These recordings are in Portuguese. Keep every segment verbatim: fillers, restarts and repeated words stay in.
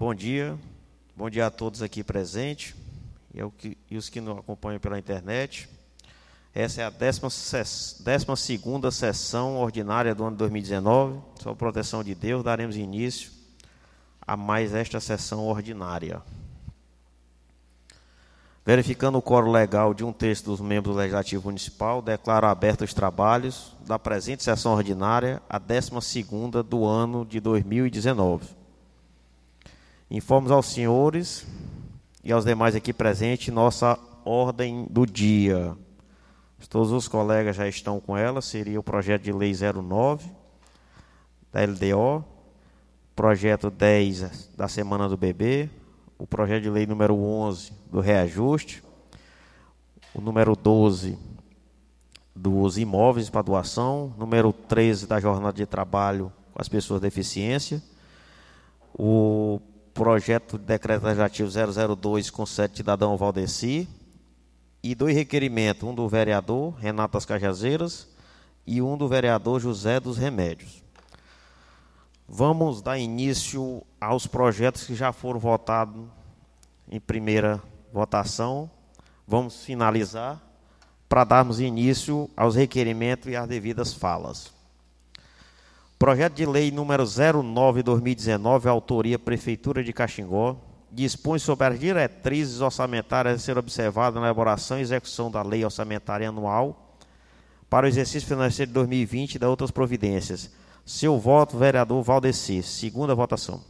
Bom dia, bom dia a todos aqui presentes e, ao que, e os que nos acompanham pela internet. Essa é a décima segunda sessão ordinária do ano dois mil e dezenove. Sob a proteção de Deus, daremos início a mais esta sessão ordinária. Verificando o quórum legal de um terço dos membros do Legislativo Municipal, declaro abertos os trabalhos da presente sessão ordinária, a décima segunda do ano de dois mil e dezenove. Informo aos senhores e aos demais aqui presentes nossa ordem do dia. Todos os colegas já estão com ela. Seria o projeto de lei zero nove da L D O, projeto dez da Semana do Bebê, o projeto de lei número onze do reajuste, o número doze dos imóveis para doação, número treze da jornada de trabalho com as pessoas de deficiência, o projeto de decreto legislativo zero zero dois com sete cidadão Valdeci, e dois requerimentos, um do vereador Renato das Cajazeiras e um do vereador José dos Remédios. Vamos dar início aos projetos que já foram votados em primeira votação. Vamos finalizar para darmos início aos requerimentos e às devidas falas. Projeto de lei número zero nove de dois mil e dezenove, autoria Prefeitura de Caxingó, dispõe sobre as diretrizes orçamentárias a ser observadas na elaboração e execução da lei orçamentária anual para o exercício financeiro de dois mil e vinte e da outras providências. Seu voto, vereador Valdeci. Segunda votação.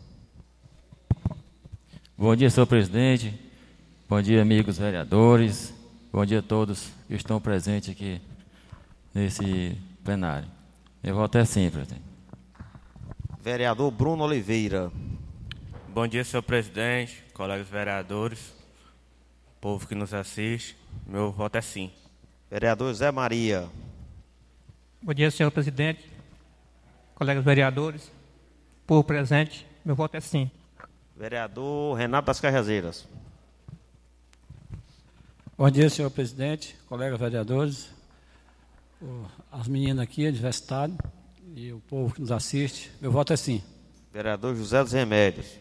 Bom dia, senhor presidente. Bom dia, amigos vereadores. Bom dia a todos que estão presentes aqui nesse plenário. Meu voto é sim, presidente. Vereador Bruno Oliveira. Bom dia, senhor presidente, colegas vereadores, povo que nos assiste. Meu voto é sim. Vereador Zé Maria. Bom dia, senhor presidente, colegas vereadores, povo presente. Meu voto é sim. Vereador Renato das Cajazeiras. Bom dia, senhor presidente, colegas vereadores, as meninas aqui, adversário e o povo que nos assiste. Meu voto é sim. Vereador José dos Remédios.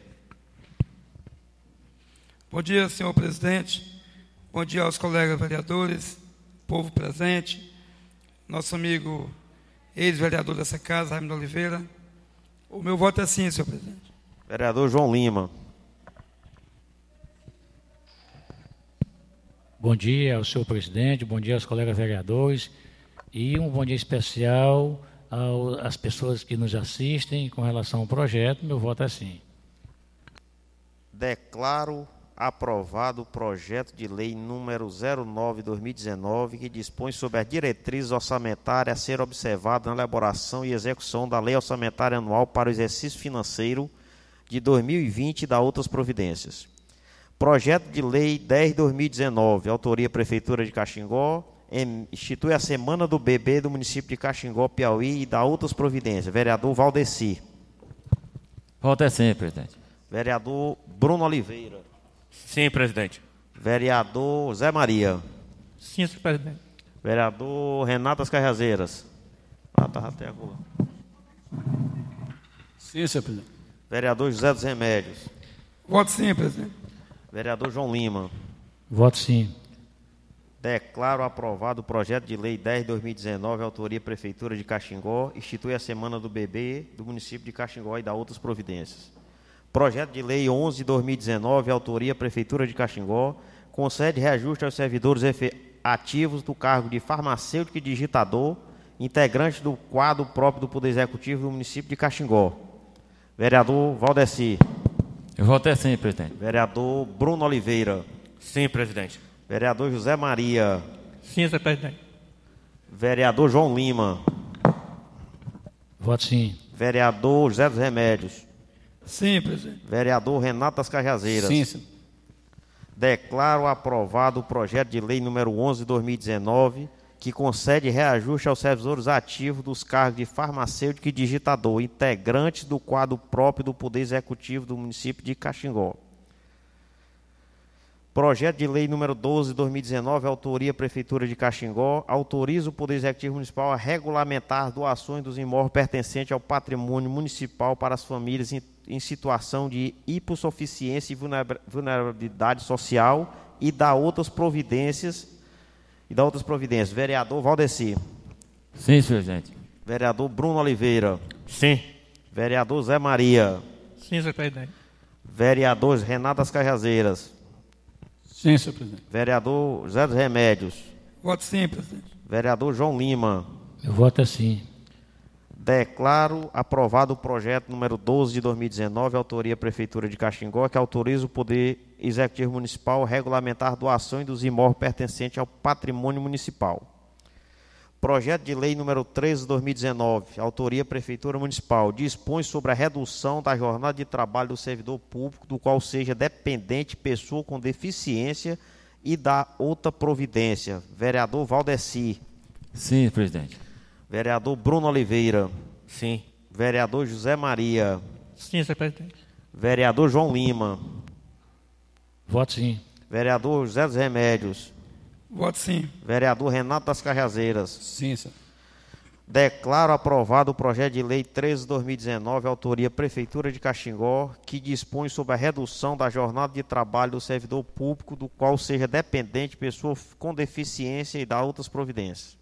Bom dia, senhor presidente. Bom dia aos colegas vereadores, povo presente, nosso amigo ex-vereador dessa casa, Raimundo Oliveira. O meu voto é sim, senhor presidente. Vereador João Lima. Bom dia ao senhor presidente, bom dia aos colegas vereadores e um bom dia especial às pessoas que nos assistem com relação ao projeto. Meu voto é sim. Declaro aprovado o projeto de lei número zero nove de dois mil e dezenove, que dispõe sobre as diretrizes orçamentárias a ser observadas na elaboração e execução da lei orçamentária anual para o exercício financeiro de dois mil e vinte e da outras providências. Projeto de lei dez de dois mil e dezenove, autoria Prefeitura de Caxingó, institui a Semana do Bebê do município de Caxingó, Piauí, e da outras providências. Vereador Valdeci. Voto é sim, presidente. Vereador Bruno Oliveira. Sim, presidente. Vereador Zé Maria. Sim, senhor presidente. Vereador Renato das Cajazeiras. Ah, tá até agora. Sim, senhor presidente. Vereador José dos Remédios. Voto sim, presidente. Vereador João Lima. Voto sim. Declaro aprovado o projeto de lei dez de dois mil e dezenove, autoria Prefeitura de Caxingó, institui a Semana do Bebê do município de Caxingó e da outras providências. Projeto de lei onze de dois mil e dezenove, autoria Prefeitura de Caxingó, concede reajuste aos servidores ativos do cargo de farmacêutico e digitador, integrante do quadro próprio do Poder Executivo do município de Caxingó. Vereador Valdeci. Eu voto é sim, presidente. Vereador Bruno Oliveira. Sim, presidente. Vereador José Maria. Sim, senhor presidente. Vereador João Lima. Voto sim. Vereador José dos Remédios. Sim, presidente. Vereador Renato das Cajazeiras. Sim, senhor. Declaro aprovado o projeto de lei número onze de dois mil e dezenove, que concede reajuste aos servidores ativos dos cargos de farmacêutico e digitador, integrantes do quadro próprio do Poder Executivo do município de Caxingó. Projeto de lei número doze de dois mil e dezenove, autoria Prefeitura de Caxingó, autoriza o Poder Executivo Municipal a regulamentar doações dos imóveis pertencentes ao patrimônio municipal para as famílias em situação de hipossuficiência e vulnerabilidade social e da outras providências e da outras providências. Vereador Valdeci. Sim, senhor presidente. Vereador Bruno Oliveira. Sim. Vereador Zé Maria. Sim, senhor presidente. Vereador Renato das Cajazeiras. Sim, senhor presidente. Vereador José dos Remédios. Voto sim, presidente. Vereador João Lima. Eu voto assim. Declaro aprovado o projeto número doze de dois mil e dezenove, autoria Prefeitura de Caxingó, que autoriza o Poder Executivo Municipal a regulamentar doações dos imóveis pertencentes ao patrimônio municipal. Projeto de lei número treze de dois mil e dezenove, autoria Prefeitura Municipal, dispõe sobre a redução da jornada de trabalho do servidor público, do qual seja dependente pessoa com deficiência e da outra providência. Vereador Valdeci. Sim, presidente. Vereador Bruno Oliveira. Sim. Vereador José Maria. Sim, senhor presidente. Vereador João Lima. Voto sim. Vereador José dos Remédios. Voto sim. Vereador Renato das Cajazeiras. Sim, senhor. Declaro aprovado o projeto de lei treze de dois mil e dezenove, autoria Prefeitura de Caxingó, que dispõe sobre a redução da jornada de trabalho do servidor público, do qual seja dependente pessoa com deficiência e da outras providências.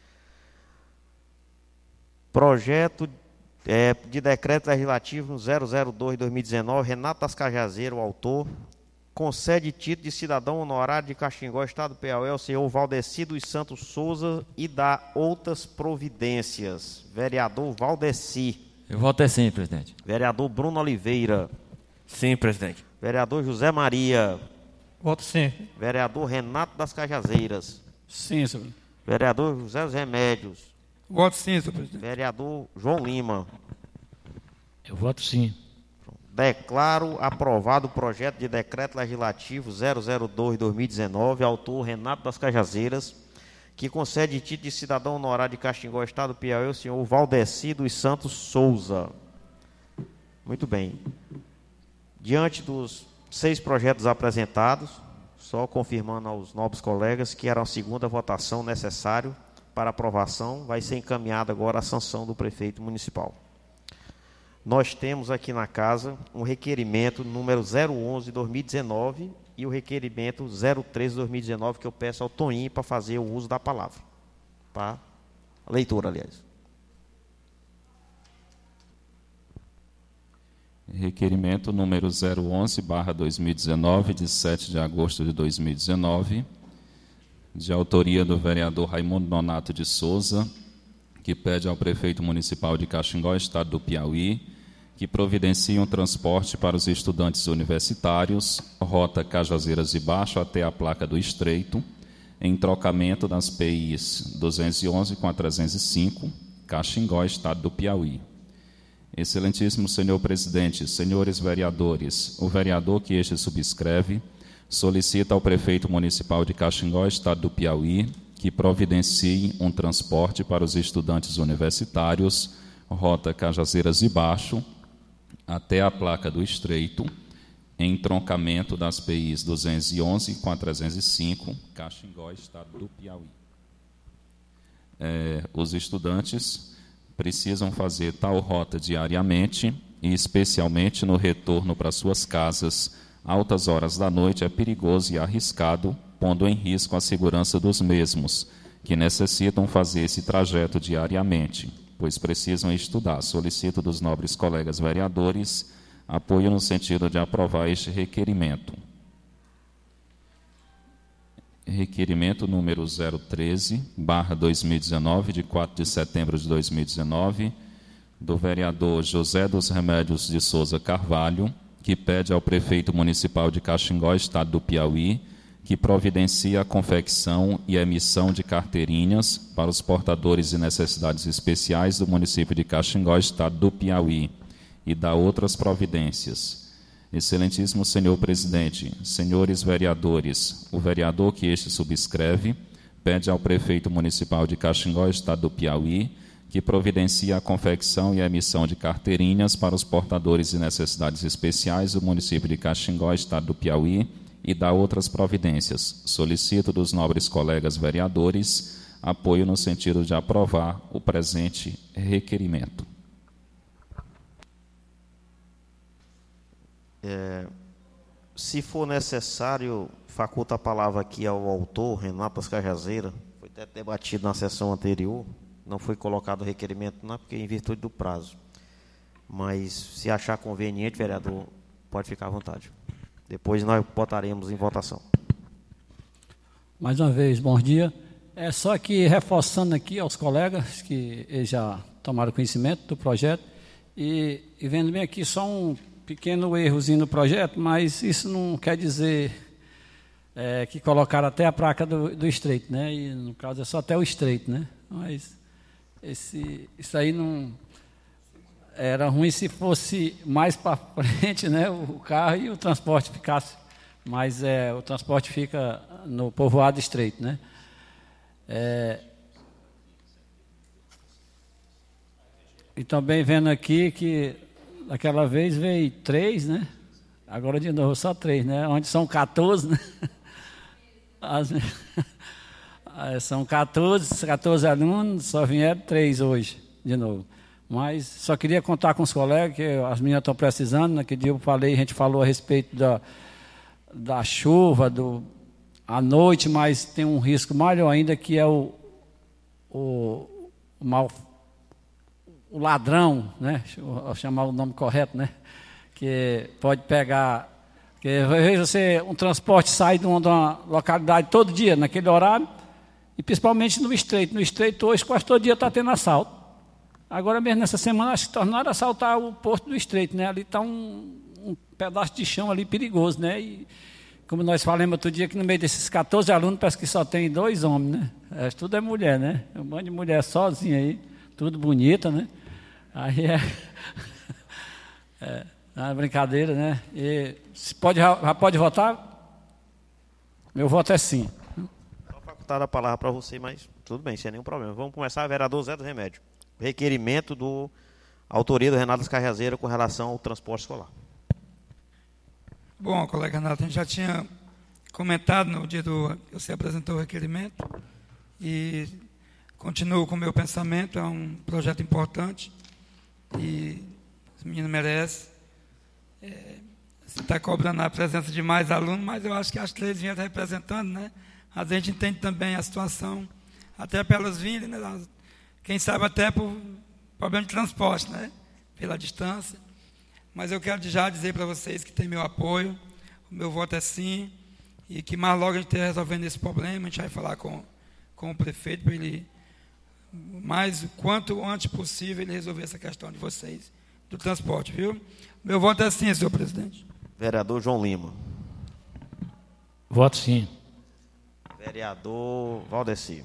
Projeto é, de decreto legislativo zero zero dois de dois mil e dezenove, Renato das Cajazeiras, o autor, concede título de cidadão honorário de Caxingó, Estado do Piauí, ao senhor Valdeci dos Santos Souza e dá outras providências. Vereador Valdeci. Eu voto assim, presidente. Vereador Bruno Oliveira. Sim, presidente. Vereador José Maria. Voto sim. Vereador Renato das Cajazeiras. Sim, senhor presidente. Vereador José dos Remédios. Voto sim, senhor presidente. Vereador João Lima. Eu voto sim. Declaro aprovado o projeto de decreto legislativo zero zero dois de dois mil e dezenove, autor Renato das Cajazeiras, que concede título de cidadão honorário de Caxingó, Estado do Piauí, ao senhor Valdeci dos Santos Souza. Muito bem. Diante dos seis projetos apresentados, só confirmando aos nobres colegas que era a segunda votação necessária para aprovação, vai ser encaminhada agora a sanção do prefeito municipal. Nós temos aqui na casa um requerimento número zero onze de dois mil e dezenove e o requerimento zero treze de dois mil e dezenove, que eu peço ao Toninho para fazer o uso da palavra. Para a leitura, aliás. Requerimento número zero onze barra dois mil e dezenove, de sete de agosto de dois mil e dezenove, de autoria do vereador Raimundo Nonato de Souza, que pede ao prefeito municipal de Caxingó, Estado do Piauí, que providencie um transporte para os estudantes universitários, rota Cajazeiras de Baixo até a Placa do Estreito, em trocamento das P Is duzentos e onze com a trezentos e cinco, Caxingó, Estado do Piauí. Excelentíssimo senhor presidente, senhores vereadores, o vereador que este subscreve solicita ao prefeito municipal de Caxingó, Estado do Piauí, que providencie um transporte para os estudantes universitários, rota Cajazeiras de Baixo, até a Placa do Estreito, em troncamento das P Is duzentos e onze com a trezentos e cinco, Caxingó, Estado do Piauí. É, os estudantes precisam fazer tal rota diariamente, e especialmente no retorno para suas casas, altas horas da noite, é perigoso e arriscado, pondo em risco a segurança dos mesmos, que necessitam fazer esse trajeto diariamente, pois precisam estudar. Solicito dos nobres colegas vereadores apoio no sentido de aprovar este requerimento. Requerimento número zero treze barra dois mil e dezenove, de quatro de setembro de dois mil e dezenove, do vereador José dos Remédios de Souza Carvalho, que pede ao prefeito municipal de Caxingó, Estado do Piauí, que providencia a confecção e emissão de carteirinhas para os portadores de necessidades especiais do município de Caxingó, Estado do Piauí, e dá outras providências. Excelentíssimo senhor presidente, senhores vereadores, o vereador que este subscreve pede ao prefeito municipal de Caxingó, Estado do Piauí, que providencia a confecção e a emissão de carteirinhas para os portadores de necessidades especiais do município de Caxingó, Estado do Piauí, e dá outras providências. Solicito dos nobres colegas vereadores apoio no sentido de aprovar o presente requerimento. É, se for necessário, faculta a palavra aqui ao autor, Renato das Cajazeiras. Foi até debatido na sessão anterior. Não foi colocado o requerimento, não, porque em virtude do prazo. Mas, se achar conveniente, vereador, pode ficar à vontade. Depois nós botaremos em votação. Mais uma vez, bom dia. É só que reforçando aqui aos colegas que eles já tomaram conhecimento do projeto e, e vendo bem aqui só um pequeno errozinho no projeto, mas isso não quer dizer é, que colocaram até a placa do, do estreito, né? E no caso é só até o estreito, né? Mas esse, isso aí não era ruim se fosse mais para frente, né? O carro e o transporte ficasse, mas é, o transporte fica no povoado estreito, né? É, e também vendo aqui que daquela vez veio três, né? Agora de novo só três, né? Onde são quatorze, né? As, são quatorze, quatorze alunos, só vieram três hoje, de novo. Mas só queria contar com os colegas que as meninas estão precisando. Naquele dia eu falei, a gente falou a respeito da, da chuva, do à noite, mas tem um risco maior ainda, que é o, o, o, mal, o ladrão, né? Deixa eu chamar o nome correto, né? Que pode pegar, que veja você, um transporte sai de uma, de uma localidade todo dia, naquele horário, e principalmente no estreito. No estreito hoje quase todo dia está tendo assalto. Agora mesmo nessa semana acho que tornaram a assaltar o porto do estreito, né? Ali está um, um pedaço de chão ali perigoso, né? E como nós falamos outro dia, que no meio desses quatorze alunos, parece que só tem dois homens, né? É, tudo é mulher, né? Um monte de mulher sozinha aí, tudo bonita, né? Aí é, é uma brincadeira, né? E se pode, já pode votar? Meu voto é sim. Vou facultar a palavra para você, mas tudo bem, sem nenhum problema. Vamos começar, vereador Zé do Remédio. Requerimento do autoria do Renato das Cajazeiras com relação ao transporte escolar. Bom, colega Renato, a gente já tinha comentado no dia do que você apresentou o requerimento e continuo com o meu pensamento. É um projeto importante e os meninos merecem. É, você está cobrando a presença de mais alunos, mas eu acho que as três vinham representando, né? A gente entende também a situação, até pelas vindas, né? Quem sabe até por problema de transporte, né? Pela distância. Mas eu quero já dizer para vocês que tem meu apoio, o meu voto é sim, e que mais logo a gente esteja resolvendo esse problema, a gente vai falar com, com o prefeito para ele, mais o quanto antes possível, ele resolver essa questão de vocês, do transporte, viu? Meu voto é sim, senhor presidente. Vereador João Lima. Voto sim. Vereador Valdeci.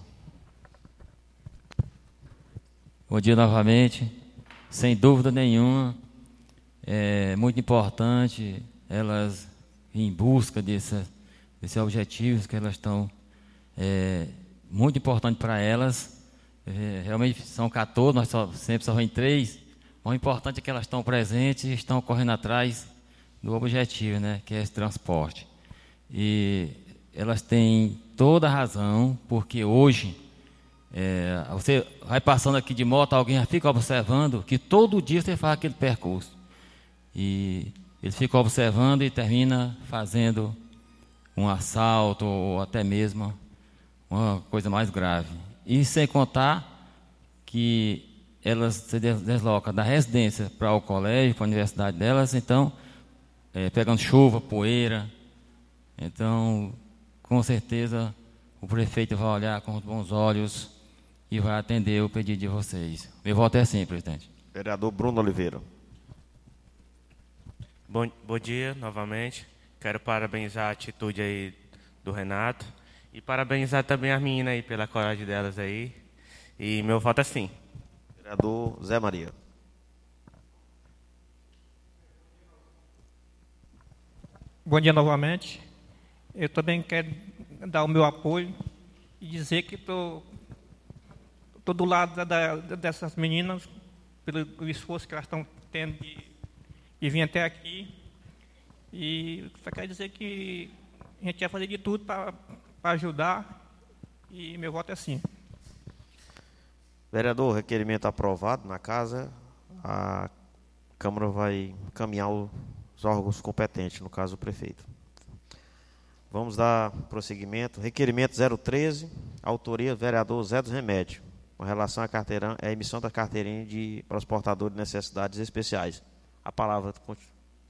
Bom dia novamente. Sem dúvida nenhuma, é muito importante elas em busca desse, desses objetivos que elas estão, é, muito importante para elas. É, realmente são quatorze, nós só, sempre só vem três. O importante é que elas estão presentes e estão correndo atrás do objetivo, né, que é esse transporte. E elas têm toda a razão, porque hoje, é, você vai passando aqui de moto, alguém já fica observando que todo dia você faz aquele percurso. E ele fica observando e termina fazendo um assalto ou até mesmo uma coisa mais grave. E sem contar que elas se deslocam da residência para o colégio, para a universidade delas, então, é, pegando chuva, poeira. Então, com certeza, o prefeito vai olhar com bons olhos e vai atender o pedido de vocês. Meu voto é sim, presidente. Vereador Bruno Oliveira. Bom, bom dia, novamente. Quero parabenizar a atitude aí do Renato e parabenizar também as meninas aí pela coragem delas aí. E meu voto é sim. Vereador Zé Maria. Bom dia novamente. Eu também quero dar o meu apoio e dizer que estou do lado da, dessas meninas, pelo esforço que elas estão tendo de, de vir até aqui. E só quero dizer que a gente vai fazer de tudo para ajudar, e meu voto é sim. Vereador, requerimento aprovado na casa. A Câmara vai encaminhar o os órgãos competentes, no caso o prefeito. Vamos dar prosseguimento. Requerimento zero treze, autoria do vereador Zé dos Remédios, com relação à, carteira, à emissão da carteirinha de, para os portadores de necessidades especiais. A palavra continua.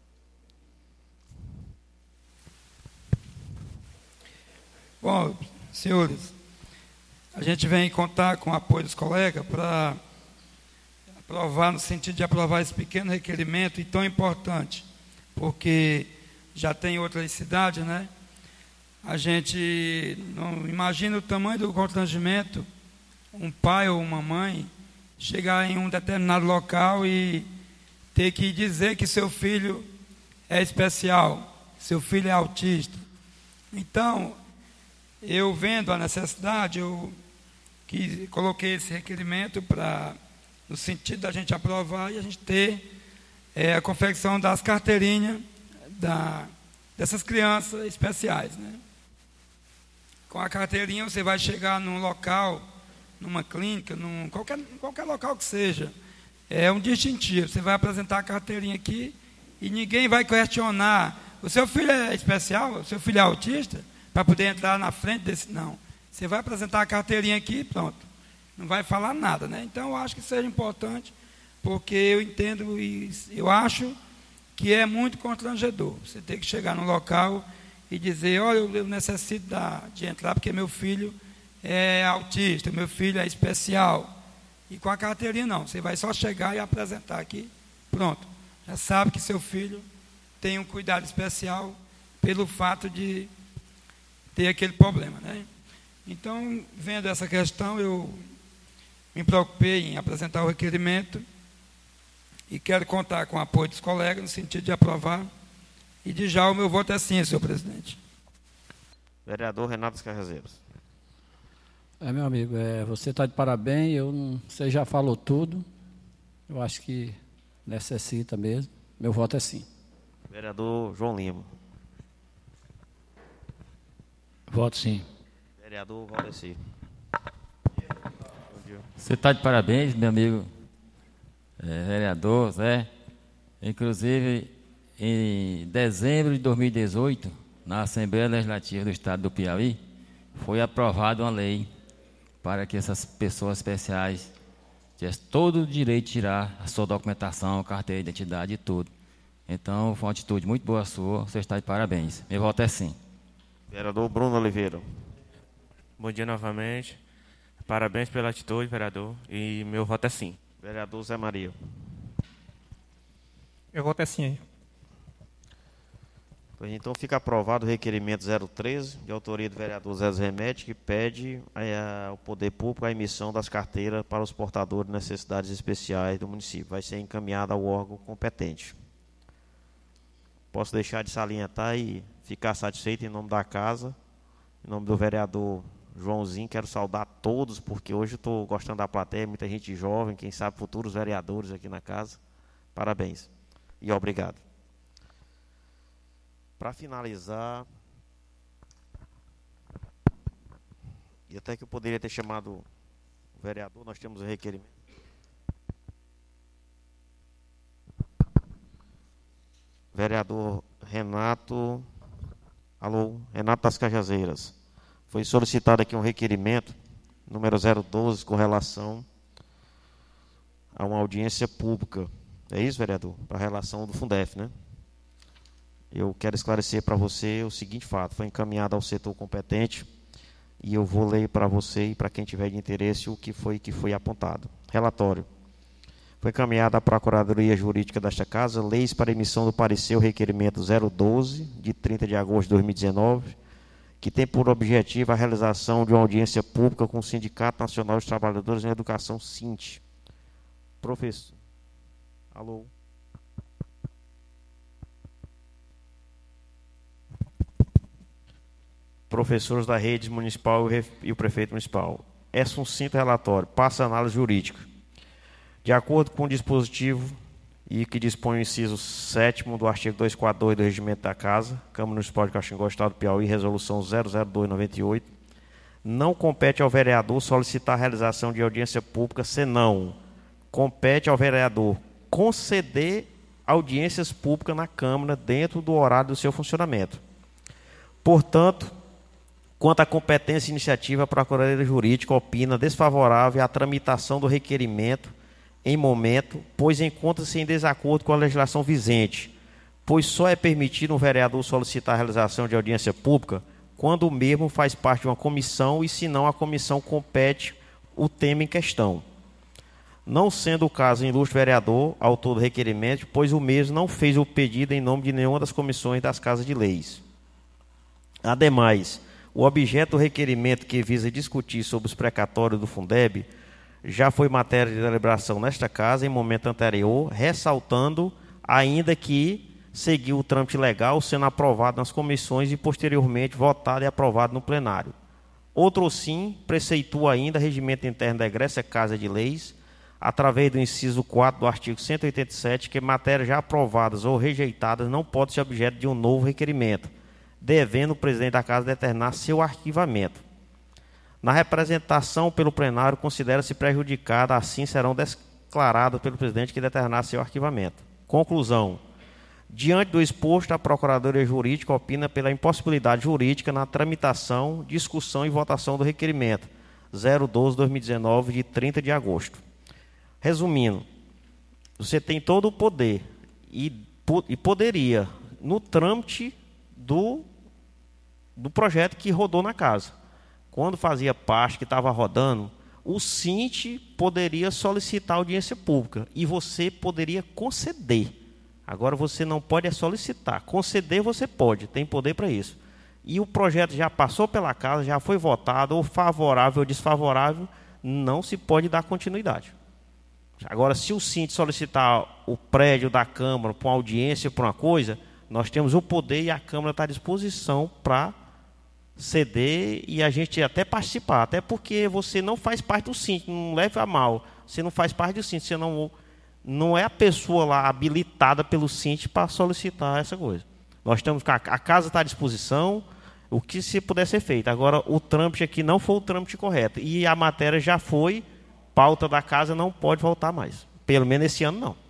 Bom, senhores, a gente vem contar com o apoio dos colegas para aprovar, no sentido de aprovar esse pequeno requerimento e tão importante, porque já tem outras cidades, né? A gente não imagina o tamanho do constrangimento, um pai ou uma mãe chegar em um determinado local e ter que dizer que seu filho é especial, seu filho é autista. Então, eu vendo a necessidade, eu que coloquei esse requerimento para, no sentido da gente aprovar e a gente ter é, a confecção das carteirinhas da, dessas crianças especiais, né? Com a carteirinha você vai chegar num local, numa clínica, num, qualquer, qualquer local que seja, é um distintivo. Você vai apresentar a carteirinha aqui e ninguém vai questionar. O seu filho é especial? O seu filho é autista? Para poder entrar na frente desse... Não. Você vai apresentar a carteirinha aqui e pronto. Não vai falar nada, né? Então, eu acho que seja importante, porque eu entendo e eu acho que é muito constrangedor. Você tem que chegar no local e dizer, olha, eu necessito da, de entrar porque meu filho é autista, meu filho é especial. E com a carteirinha não, você vai só chegar e apresentar aqui, pronto. Já sabe que seu filho tem um cuidado especial pelo fato de ter aquele problema, né? Então, vendo essa questão, eu me preocupei em apresentar o requerimento e quero contar com o apoio dos colegas no sentido de aprovar. E de já o meu voto é sim, senhor presidente. Vereador Renato Carraseiros. É, meu amigo, é, você está de parabéns, eu não, você já falou tudo, eu acho que necessita mesmo, meu voto é sim. Vereador João Lima. Voto sim. Vereador Valdeci. Você está de parabéns, meu amigo é, vereador Zé. Inclusive, em dezembro de dois mil e dezoito, na Assembleia Legislativa do Estado do Piauí, foi aprovada uma lei para que essas pessoas especiais tivessem todo o direito de tirar a sua documentação, carteira de identidade e tudo. Então, foi uma atitude muito boa sua, você está de parabéns. Meu voto é sim. Vereador Bruno Oliveira. Bom dia novamente. Parabéns pela atitude, vereador. E meu voto é sim. Vereador Zé Maria. Meu voto é sim. Pois então fica aprovado o requerimento zero treze, de autoria do vereador Zé dos Remédios, que pede a, ao Poder Público a emissão das carteiras para os portadores de necessidades especiais do município. Vai ser encaminhada ao órgão competente. Posso deixar de salientar e ficar satisfeito em nome da casa, em nome do vereador Joãozinho. Quero saudar todos, porque hoje eu estou gostando da plateia, muita gente jovem, quem sabe futuros vereadores aqui na casa. Parabéns e obrigado. Para finalizar, e até que eu poderia ter chamado o vereador, nós temos o requerimento. Vereador Renato, alô, Renato das Cajazeiras. Foi solicitado aqui um requerimento, número zero doze, com relação a uma audiência pública. É isso, vereador? Para a relação do Fundef, né? Eu quero esclarecer para você o seguinte fato: foi encaminhado ao setor competente e eu vou ler para você e para quem tiver de interesse o que foi que foi apontado. Relatório. Foi encaminhado à Procuradoria Jurídica desta Casa leis para emissão do parecer o requerimento zero doze, de trinta de agosto de dois mil e dezenove, que tem por objetivo a realização de uma audiência pública com o Sindicato Nacional dos Trabalhadores em Educação, SINT. Professor. Alô. Professores da rede municipal e o prefeito municipal. É sucinto relatório, passa a análise jurídica. De acordo com o dispositivo e que dispõe o inciso sétimo do artigo duzentos e quarenta e dois do Regimento da Casa, Câmara Municipal de Caxangó, Estado do Piauí, resolução zero zero dois noventa e oito, não compete ao vereador solicitar a realização de audiência pública, senão compete ao vereador conceder audiências públicas na Câmara dentro do horário do seu funcionamento. Portanto, quanto à competência e iniciativa, a Procuradoria Jurídica opina desfavorável à tramitação do requerimento em momento, pois encontra-se em desacordo com a legislação vigente, pois só é permitido um vereador solicitar a realização de audiência pública quando o mesmo faz parte de uma comissão e, se não, a comissão compete o tema em questão. Não sendo o caso o ilustre vereador, autor do requerimento, pois o mesmo não fez o pedido em nome de nenhuma das comissões das Casas de Leis. Ademais, o objeto do requerimento, que visa discutir sobre os precatórios do Fundeb, já foi matéria de deliberação nesta Casa em momento anterior, ressaltando ainda que seguiu o trâmite legal, sendo aprovado nas comissões e posteriormente votado e aprovado no plenário. Outro sim preceitua ainda regimento interno da egressa Casa de Leis, através do inciso quatro do artigo cento e oitenta e sete, que matérias já aprovadas ou rejeitadas não podem ser objeto de um novo requerimento, devendo o presidente da Casa determinar seu arquivamento. Na representação pelo plenário, considera-se prejudicada, assim serão declaradas pelo presidente que determinar seu arquivamento. Conclusão. Diante do exposto, a Procuradoria Jurídica opina pela impossibilidade jurídica na tramitação, discussão e votação do requerimento zero doze barra dois mil e dezenove, de trinta de agosto. Resumindo, você tem todo o poder e, e poderia, no trâmite do, do projeto que rodou na Casa. Quando fazia parte, que estava rodando, o Síndico poderia solicitar audiência pública e você poderia conceder. Agora você não pode é solicitar. Conceder você pode, tem poder para isso. E o projeto já passou pela Casa, já foi votado, ou favorável ou desfavorável, não se pode dar continuidade. Agora, se o Síndico solicitar o prédio da Câmara para uma audiência, para uma coisa, nós temos o poder e a Câmara está à disposição para ceder e a gente até participar. Até porque você não faz parte do Síndico, não leve a mal. Você não faz parte do Síndico, você não... não é a pessoa lá habilitada pelo Síndico para solicitar essa coisa. Nós temos a Casa está à disposição, o que se puder ser feito. Agora, o trâmite aqui não foi o trâmite correto. E a matéria já foi, pauta da Casa, não pode voltar mais. Pelo menos esse ano, não.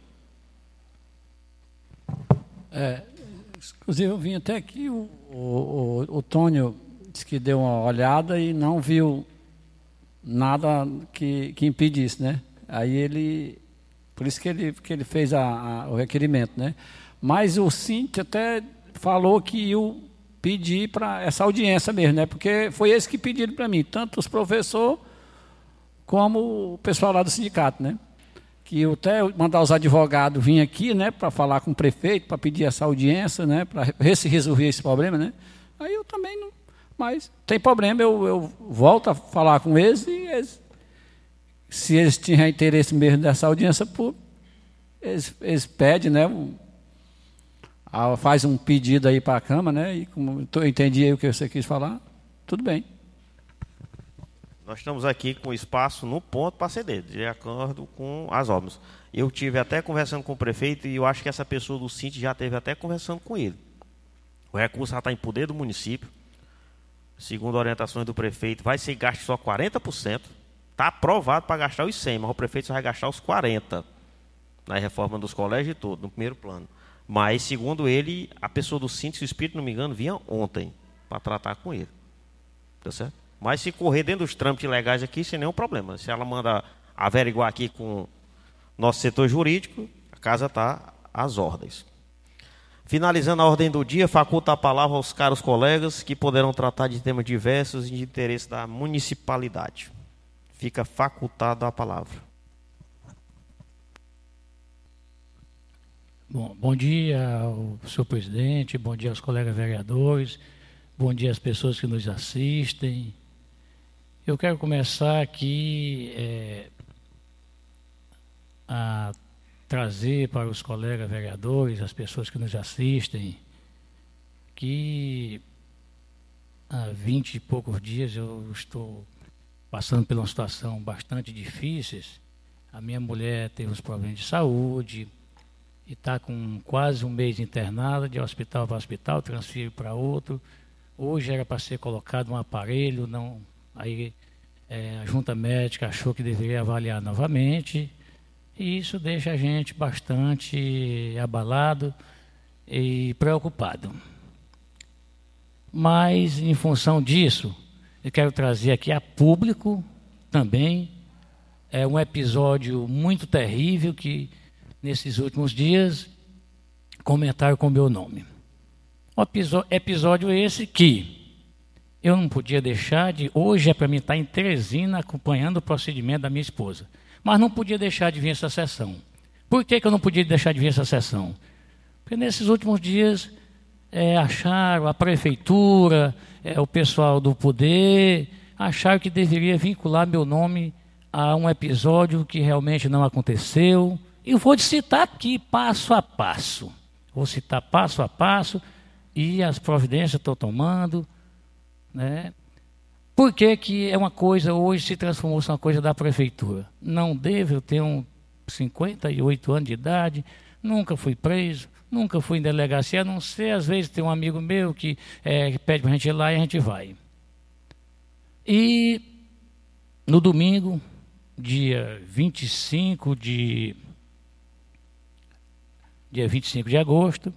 É, inclusive, eu vim até aqui, o, o, o, o Tônio disse que deu uma olhada e não viu nada que, que impedisse, né? Aí ele... Por isso que ele, que ele fez a, a, o requerimento, né? Mas o Síndico até falou que ia pedir para essa audiência mesmo, né? Porque foi esse que pediram para mim, tanto os professores como o pessoal lá do sindicato, né? Que eu até mandar os advogados vir aqui, né? Para falar com o prefeito, para pedir essa audiência, né? Para ver se resolver esse problema, né? Aí eu também não... Mas tem problema, eu, eu volto a falar com eles e eles... Se eles tinham interesse mesmo dessa audiência pública, eles, eles pedem, né, um, a, faz um pedido aí para a Câmara, né, e como eu entendi aí o que você quis falar, tudo bem. Nós estamos aqui com espaço no ponto para ceder, de acordo com as obras. Eu tive até conversando com o prefeito e eu acho que essa pessoa do Síndico já teve até conversando com ele. O recurso já está em poder do município, segundo orientações do prefeito, vai ser gasto só quarenta por cento. Está aprovado para gastar os cem, mas o prefeito só vai gastar os quarenta na reforma dos colégios e tudo, no primeiro plano. Mas, segundo ele, a pessoa do Síndico, se o espírito não me engano, vinha ontem para tratar com ele. Tá certo? Mas se correr dentro dos trâmites legais aqui, sem nenhum problema. Se ela manda averiguar aqui com o nosso setor jurídico, a Casa está às ordens. Finalizando a ordem do dia, faculta a palavra aos caros colegas que poderão tratar de temas diversos e de interesse da municipalidade. Fica facultada a palavra. Bom, bom dia ao senhor presidente, bom dia aos colegas vereadores, bom dia às pessoas que nos assistem. Eu quero começar aqui é, a trazer para os colegas vereadores, as pessoas que nos assistem, que há vinte e poucos dias eu estou passando por uma situação bastante difícil. A minha mulher teve uns problemas de saúde e está com quase um mês internada, de hospital para hospital, transfiro para outro. Hoje era para ser colocado um aparelho, não, aí é, a junta médica achou que deveria avaliar novamente E isso deixa a gente bastante abalado e preocupado. Mas, em função disso, eu quero trazer aqui a público também é um episódio muito terrível que, nesses últimos dias, comentaram com o meu nome. Um episódio esse que eu não podia deixar de... Hoje é para mim estar em Teresina acompanhando o procedimento da minha esposa. Mas não podia deixar de vir essa sessão. Por que, que eu não podia deixar de vir essa sessão? Porque nesses últimos dias é, acharam, a prefeitura, é, o pessoal do poder, acharam que deveria vincular meu nome a um episódio que realmente não aconteceu. E eu vou citar aqui passo a passo. Vou citar passo a passo e as providências que estou tomando, né? Por que que é uma coisa, hoje se transformou-se uma coisa da prefeitura? Não devo, eu tenho cinquenta e oito anos de idade, nunca fui preso, nunca fui em delegacia, a não ser, às vezes, tem um amigo meu que, é, que pede para a gente ir lá e a gente vai. E no domingo, dia vinte e cinco de, dia vinte e cinco de agosto,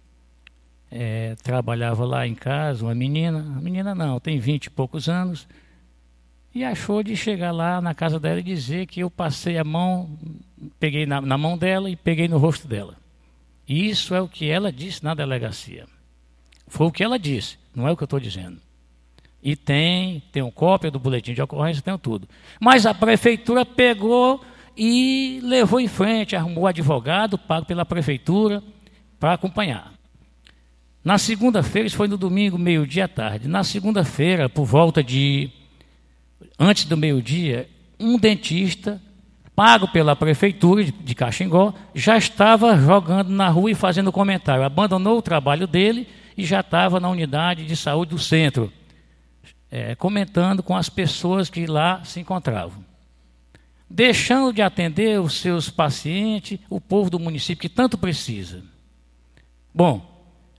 É, trabalhava lá em casa uma menina, a menina não, tem vinte e poucos anos, e achou de chegar lá na casa dela e dizer que eu passei a mão, peguei na, na mão dela e peguei no rosto dela. E isso é o que ela disse na delegacia. Foi o que ela disse, não é o que eu estou dizendo. E tem, tem um cópia do boletim de ocorrência, tem tudo. Mas a prefeitura pegou e levou em frente, arrumou advogado pago pela prefeitura para acompanhar. Na segunda-feira, isso foi no domingo, meio-dia à tarde. Na segunda-feira, por volta de, antes do meio-dia, um dentista, pago pela prefeitura de Caxingó, já estava jogando na rua e fazendo comentário. Abandonou o trabalho dele e já estava na unidade de saúde do centro, é, comentando com as pessoas que lá se encontravam. Deixando de atender os seus pacientes, o povo do município que tanto precisa. Bom,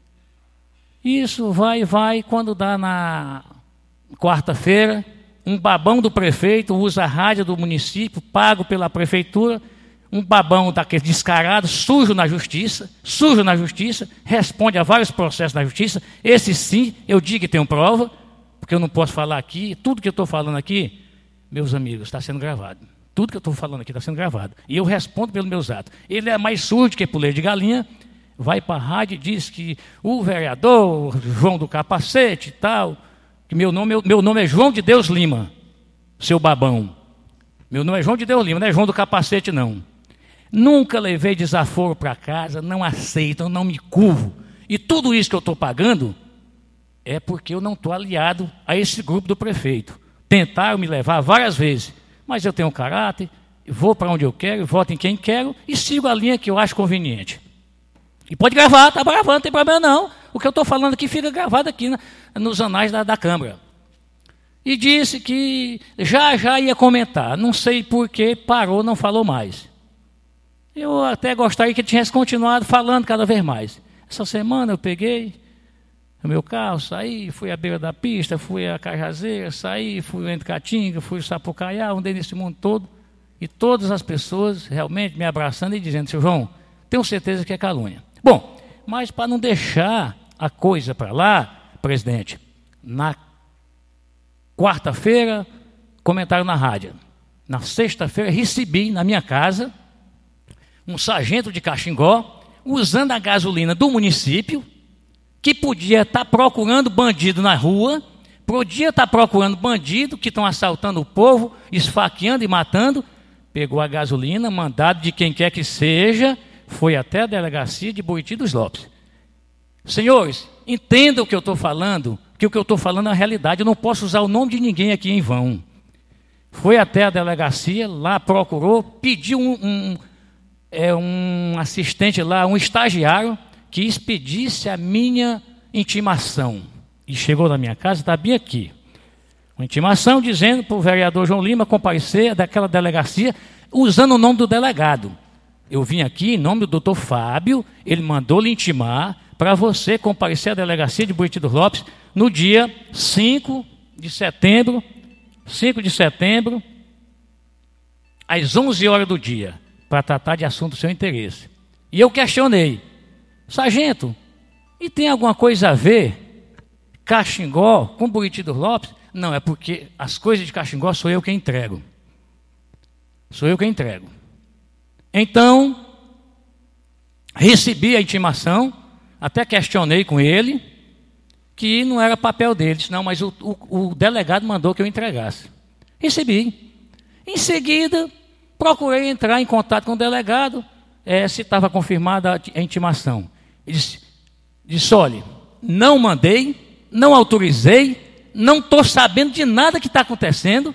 isso vai, vai, quando dá na quarta-feira, um babão do prefeito usa a rádio do município, pago pela prefeitura, um babão daquele descarado, sujo na justiça, sujo na justiça, responde a vários processos na justiça, esse sim, eu digo que tenho prova, porque eu não posso falar aqui, tudo que eu estou falando aqui, meus amigos, está sendo gravado. Tudo que eu estou falando aqui está sendo gravado. E eu respondo pelos meus atos. Ele é mais surdo que puleiro de galinha, vai para a rádio e diz que o vereador João do Capacete e tal, que meu nome, meu nome é João de Deus Lima, seu babão. Meu nome é João de Deus Lima, não é João do Capacete, não. Nunca levei desaforo para casa, não aceito, não me curvo. E tudo isso que eu estou pagando é porque eu não estou aliado a esse grupo do prefeito. Tentaram me levar várias vezes, mas eu tenho caráter, vou para onde eu quero, voto em quem quero e sigo a linha que eu acho conveniente. E pode gravar, está gravando, não tem problema não. O que eu estou falando aqui fica gravado aqui na, nos anais da, da Câmara. E disse que já, já ia comentar. Não sei por que parou, não falou mais. Eu até gostaria que ele tivesse continuado falando cada vez mais. Essa semana eu peguei o meu carro, saí, fui à beira da pista, fui a Cajazeira, saí, fui entre Caatinga, fui Sapucaia, andei nesse mundo todo. E todas as pessoas realmente me abraçando e dizendo, seu João, tenho certeza que é calúnia. Bom, mas para não deixar a coisa para lá, presidente, na quarta-feira, comentaram na rádio. Na sexta-feira, recebi na minha casa um sargento de Caxingó, usando a gasolina do município, que podia estar procurando bandido na rua, podia estar procurando bandido que estão assaltando o povo, esfaqueando e matando, pegou a gasolina, mandado de quem quer que seja, foi até a delegacia de Buriti dos Lopes. Senhores, entendam o que eu estou falando, que o que eu estou falando é a realidade, eu não posso usar o nome de ninguém aqui em vão. Foi até a delegacia, lá procurou, pediu um, um, é, um assistente lá, um estagiário, que expedisse a minha intimação. E chegou na minha casa, está bem aqui. Uma intimação dizendo para o vereador João Lima comparecer daquela delegacia, usando o nome do delegado. Eu vim aqui em nome do doutor Fábio, ele mandou lhe intimar para você comparecer à delegacia de Buriti dos Lopes no dia cinco de setembro, cinco de setembro, às onze horas do dia. para tratar de assunto do seu interesse. E eu questionei, sargento, e tem alguma coisa a ver Caxingó com Buriti dos Lopes? Não, é porque as coisas de Caxingó sou eu quem entrego. Sou eu quem entrego. Então, recebi a intimação, até questionei com ele, que não era papel deles, não, mas o, o, o delegado mandou que eu entregasse. Recebi. Em seguida, procurei entrar em contato com o delegado, é, se estava confirmada a intimação. Ele disse, disse, olha, não mandei, não autorizei, não estou sabendo de nada que está acontecendo,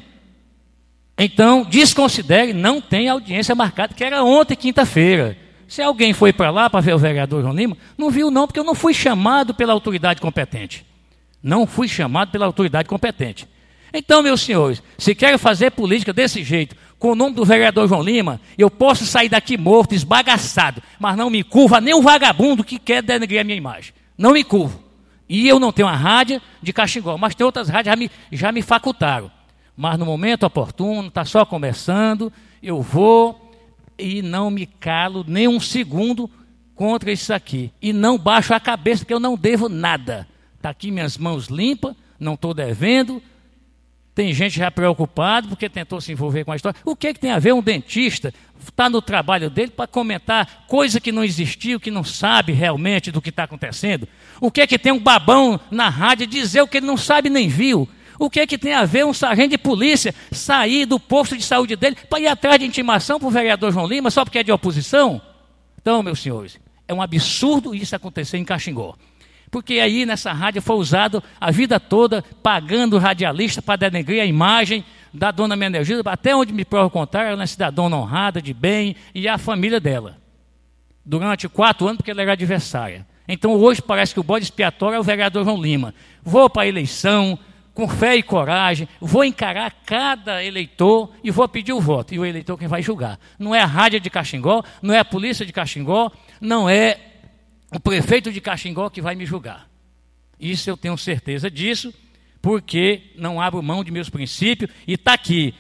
então desconsidere, não tem audiência marcada, que era ontem, quinta-feira. Se alguém foi para lá para ver o vereador João Lima, não viu não, porque eu não fui chamado pela autoridade competente. Não fui chamado pela autoridade competente. Então, meus senhores, se querem fazer política desse jeito, com o nome do vereador João Lima, eu posso sair daqui morto, esbagaçado, mas não me curva nem um vagabundo que quer denegrir a minha imagem. Não me curvo. E eu não tenho uma rádio de Caxingó, mas tem outras rádios que já me, já me facultaram. Mas no momento oportuno, está só começando, eu vou e não me calo nem um segundo contra isso aqui. E não baixo a cabeça, porque eu não devo nada. Está aqui minhas mãos limpas, não estou devendo. Tem gente já preocupada porque tentou se envolver com a história. O que, é que tem a ver um dentista estar no trabalho dele para comentar coisa que não existiu, que não sabe realmente do que está acontecendo? O que, é que tem um babão na rádio dizer o que ele não sabe nem viu? O que, é que tem a ver um sargento de polícia sair do posto de saúde dele para ir atrás de intimação para o vereador João Lima só porque é de oposição? Então, meus senhores, é um absurdo isso acontecer em Caxingó. Porque aí nessa rádio foi usado a vida toda pagando o radialista para denegrir a imagem da dona Menegilda, até onde me prova o contrário, ela é cidadã honrada, de bem, e a família dela. Durante quatro anos, porque ela era adversária. Então hoje parece que o bode expiatório é o vereador João Lima. Vou para a eleição, com fé e coragem, vou encarar cada eleitor e vou pedir o voto. E o eleitor quem vai julgar. Não é a rádio de Caxingó, não é a polícia de Caxingó, não é o prefeito de Caxingó que vai me julgar. Isso eu tenho certeza disso, porque não abro mão de meus princípios e está aqui.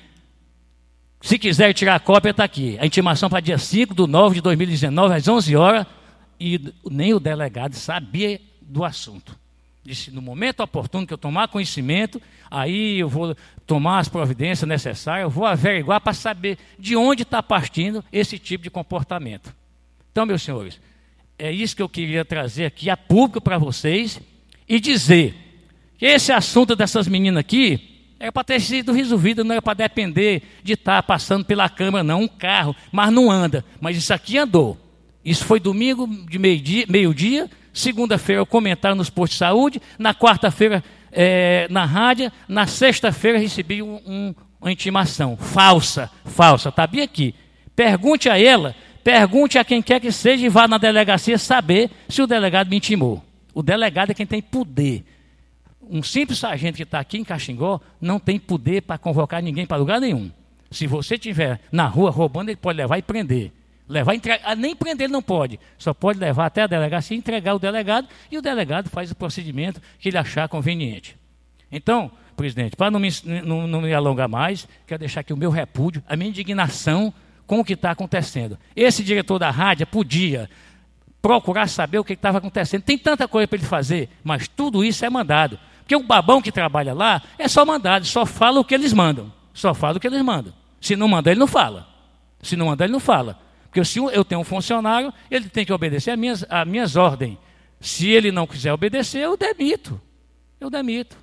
Se quiser tirar a cópia, está aqui. A intimação para dia cinco de nove de dois mil e dezenove, às onze horas, e nem o delegado sabia do assunto. Disse, no momento oportuno que eu tomar conhecimento, aí eu vou tomar as providências necessárias, eu vou averiguar para saber de onde está partindo esse tipo de comportamento. Então, meus senhores, é isso que eu queria trazer aqui a público para vocês e dizer que esse assunto dessas meninas aqui era para ter sido resolvido, não era para depender de estar passando pela Câmara, não, um carro, mas não anda. Mas isso aqui andou. Isso foi domingo de meio-dia, meio-dia, segunda-feira eu comentário nos postos de saúde, na quarta-feira é, na rádio, na sexta-feira recebi um, um, uma intimação falsa, falsa, está bem aqui. Pergunte a ela, pergunte a quem quer que seja e vá na delegacia saber se o delegado me intimou. O delegado é quem tem poder. Um simples sargento que está aqui em Caxingó não tem poder para convocar ninguém para lugar nenhum. Se você estiver na rua roubando, ele pode levar e prender. Levar, entregar, nem prender ele não pode, só pode levar até a delegacia, entregar o delegado e o delegado faz o procedimento que ele achar conveniente. Então, presidente, para não me, não, não me alongar mais, quero deixar aqui o meu repúdio, a minha indignação com o que está acontecendo. Esse diretor da rádio podia procurar saber o que estava acontecendo. Tem tanta coisa para ele fazer, mas tudo isso é mandado. Porque o babão que trabalha lá é só mandado, só fala o que eles mandam. Só fala o que eles mandam. Se não mandar, ele não fala. Se não mandar, ele não fala. Porque se eu tenho um funcionário, ele tem que obedecer às minhas, às minhas ordens. Se ele não quiser obedecer, eu demito. Eu demito.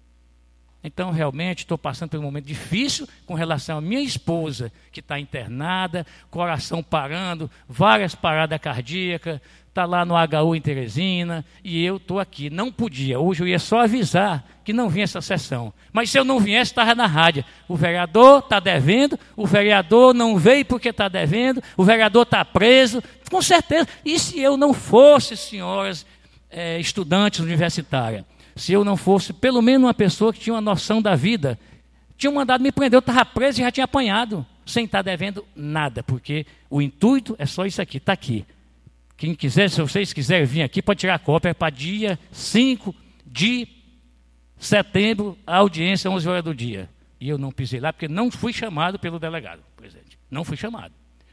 Então, realmente, estou passando por um momento difícil com relação à minha esposa, que está internada, coração parando, várias paradas cardíacas, está lá no H U em Teresina, e eu estou aqui. Não podia. Hoje eu ia só avisar que não vinha essa sessão. Mas se eu não viesse, estava na rádio. O vereador está devendo, o vereador não veio porque está devendo, o vereador está preso, com certeza. E se eu não fosse, senhoras é, estudantes universitárias, se eu não fosse pelo menos uma pessoa que tinha uma noção da vida, tinha mandado me prender, eu estava preso e já tinha apanhado, sem estar devendo nada, porque o intuito é só isso aqui, está aqui. Quem quiser, se vocês quiserem vir aqui, pode tirar a cópia para dia cinco de setembro, a audiência, onze horas do dia. E eu não pisei lá, porque não fui chamado pelo delegado, presidente. Não fui chamado.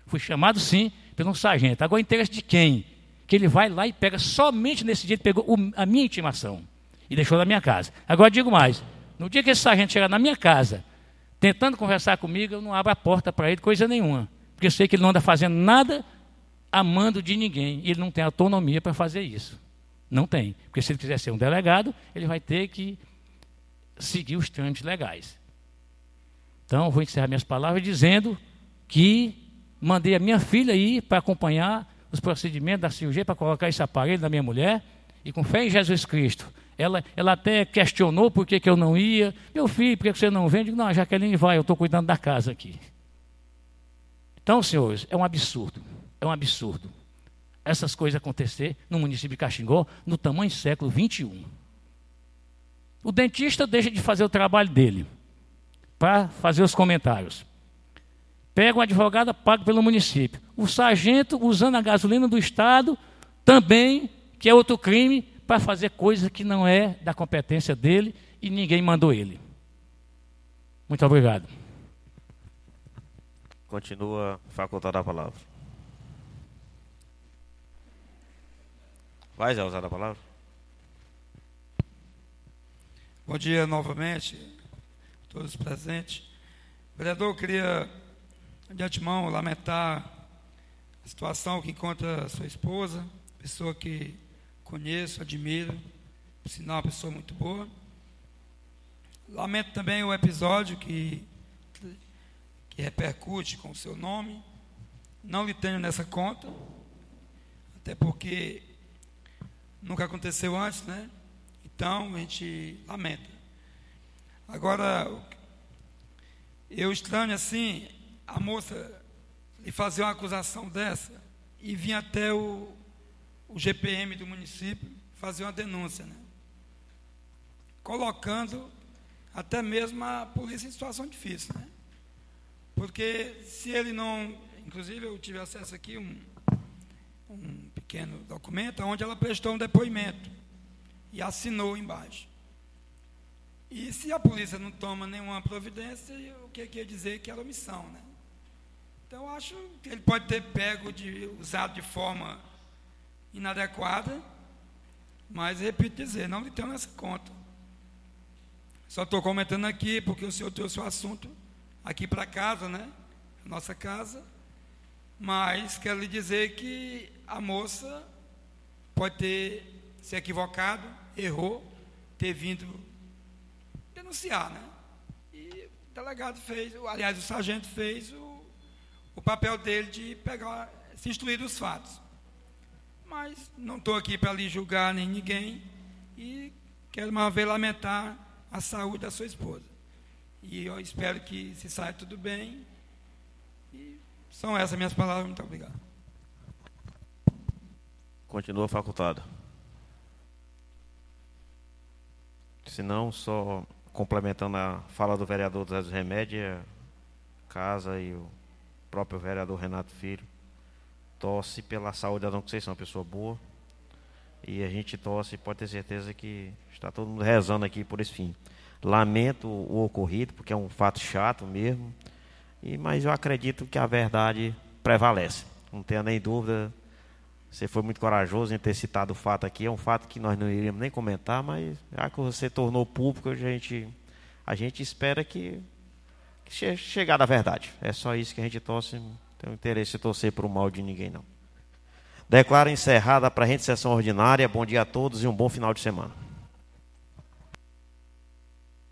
Fui chamado, sim, pelo um sargento. Agora, o interesse de quem? Que ele vai lá e pega, somente nesse dia, ele pegou o, a minha intimação e deixou na minha casa. Agora, digo mais, no dia que esse sargento chegar na minha casa, tentando conversar comigo, eu não abro a porta para ele, coisa nenhuma. Porque eu sei que ele não anda fazendo nada a mando de ninguém. E ele não tem autonomia para fazer isso. Não tem. Porque se ele quiser ser um delegado, ele vai ter que seguir os trâmites legais. Então, eu vou encerrar minhas palavras dizendo que mandei a minha filha ir para acompanhar os procedimentos da cirurgia, para colocar esse aparelho na minha mulher, e com fé em Jesus Cristo. Ela, ela até questionou por que, que eu não ia. Meu filho, por que você não vem? Eu digo, não, a Jaqueline vai, eu estou cuidando da casa aqui. Então, senhores, é um absurdo. É um absurdo essas coisas acontecer no município de Caxingó, no tamanho século vinte e um. O dentista deixa de fazer o trabalho dele para fazer os comentários. Pega um advogado pago pelo município. O sargento, usando a gasolina do Estado, também, que é outro crime, para fazer coisa que não é da competência dele e ninguém mandou ele. Muito obrigado. Continua facultada a palavra. Vai, Zé, usar a palavra. Bom dia novamente, todos presentes. Vereador, eu queria, de antemão, lamentar a situação que encontra a sua esposa, pessoa que conheço, admiro, por sinal, uma pessoa muito boa. Lamento também o episódio que, que repercute com o seu nome. Não lhe tenho nessa conta, até porque nunca aconteceu antes, né? Então, a gente lamenta. Agora, eu estranho assim, a moça lhe fazer uma acusação dessa e vir até o, o G P M do município fazer uma denúncia, né? Colocando até mesmo a polícia em situação difícil, né? Porque se ele não... Inclusive, eu tive acesso aqui a um, um pequeno documento onde ela prestou um depoimento e assinou embaixo. E se a polícia não toma nenhuma providência, o que quer dizer que era omissão, né? Então, eu acho que ele pode ter pego, de, usado de forma inadequada, mas, repito dizer, não lhe tenho nessa conta. Só estou comentando aqui, porque o senhor trouxe o assunto aqui para casa, né? Nossa casa. Mas quero lhe dizer que a moça pode ter se equivocado, errou, ter vindo denunciar, né? E o delegado fez, aliás, o sargento fez o, o papel dele de pegar, se instruir dos fatos. Mas não estou aqui para lhe julgar nem ninguém e quero uma vez lamentar a saúde da sua esposa. E eu espero que se saia tudo bem. E são essas minhas palavras. Muito obrigado. Continua facultado. Se não, só complementando a fala do vereador Zé dos Remédios, casa e o próprio vereador Renato Filho, torce pela saúde da Dona Conceição, uma pessoa boa, e a gente torce, pode ter certeza que está todo mundo rezando aqui por esse fim. Lamento o ocorrido, porque é um fato chato mesmo, e, mas eu acredito que a verdade prevalece, não tenha nem dúvida. Você foi muito corajoso em ter citado o fato aqui, é um fato que nós não iríamos nem comentar, mas já que você tornou público, a gente, a gente espera que, que che chegar da verdade. É só isso que a gente torce, não tem interesse em torcer para o mal de ninguém, não. Declaro encerrada a presente sessão ordinária. Bom dia a todos e um bom final de semana.